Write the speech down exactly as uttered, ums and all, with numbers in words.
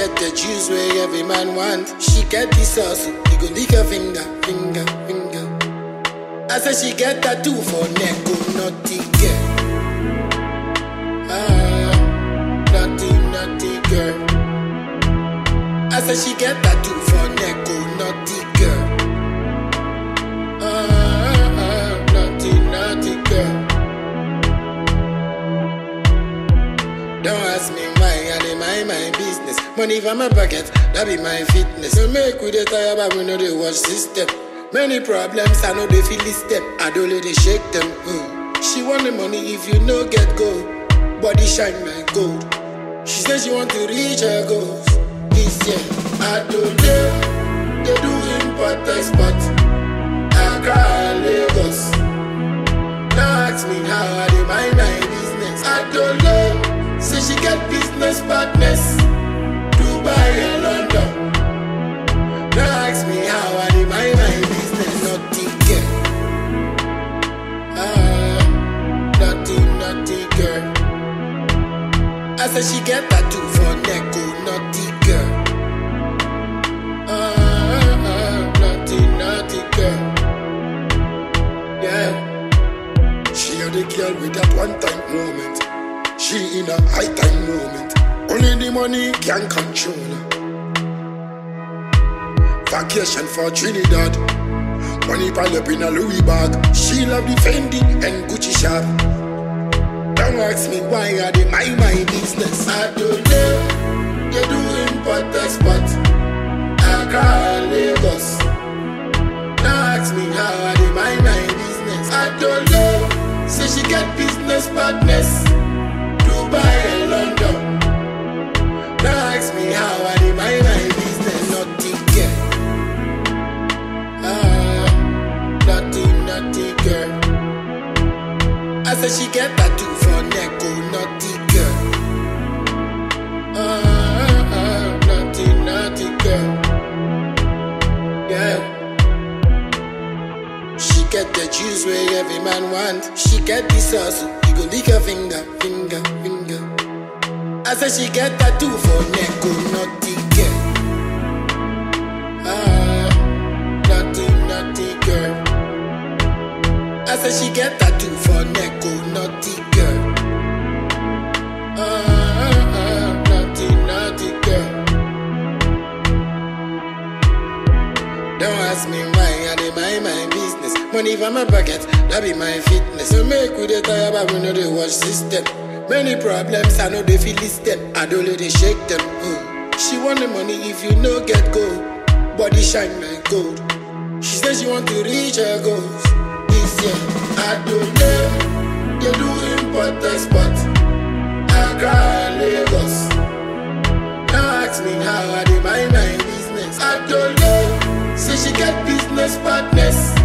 get the juice where every man want. She get the sauce, you go lick her finger, finger, finger. I said she get tattoo for neck, oh naughty girl. Ah, naughty, naughty girl. I said she get tattoo for neck, oh naughty girl. Ah, ah, naughty, naughty girl. Don't ask me why, I dey mind my business. Money for my pocket, that be my fitness. So make we dey tire, but we know they watch system. Many problems, I know they feel this step. I don't let they shake them. Mm. She want the money if you no get gold. Body shine like gold. She says she want to reach her goals. This year, I don't know. They do import export. Accra, Lagos. Now ask me how I dey mind my business. I don't know. Say she get business partners, Dubai and London. Now ask me how I dey mind my business. Naughty girl, ah, naughty, naughty girl. I said she get tattoo for neck, oh naughty girl. Ah, ah, naughty, naughty girl. Yeah, she a the girl with that one time moment. She in a high time moment. Only the money can control her. Vacation for Trinidad. Money pile up in a Louis bag. She love the Fendi and Gucci shop. Don't ask me why I dey mind my business. I don't know. They do import export. Accra, Lagos. Now ask me how I dey mind my business. I don't know. Say she get business partners, Dubai and London. Now ask me how I dey mind my business. Naughty girl, ah, naughty, naughty girl. I said she get tattoo for neck, oh naughty girl. Ah, ah, naughty, naughty girl. Yeah. She get the juice where every man want. She get the sauce, you go lick her finger, finger, finger. I said she get tattoo for neck, oh naughty girl. Ah, naughty, naughty girl. I said she get tattoo for neck, oh naughty girl. Ah, ah, naughty, naughty girl. Don't ask me why I dey mind my business. Money for my pocket, that be my fitness. So make we dey tire, but we know they watch system. Many problems, I know they feel this step. I don't let they shake them. Mm. She want the money if you no get gold. Body shine like gold. She says she want to reach her goals. This year, I don't know. They do import export. Accra, Lagos. Now ask me how I dey mind my business. I don't know. Say she get business partners,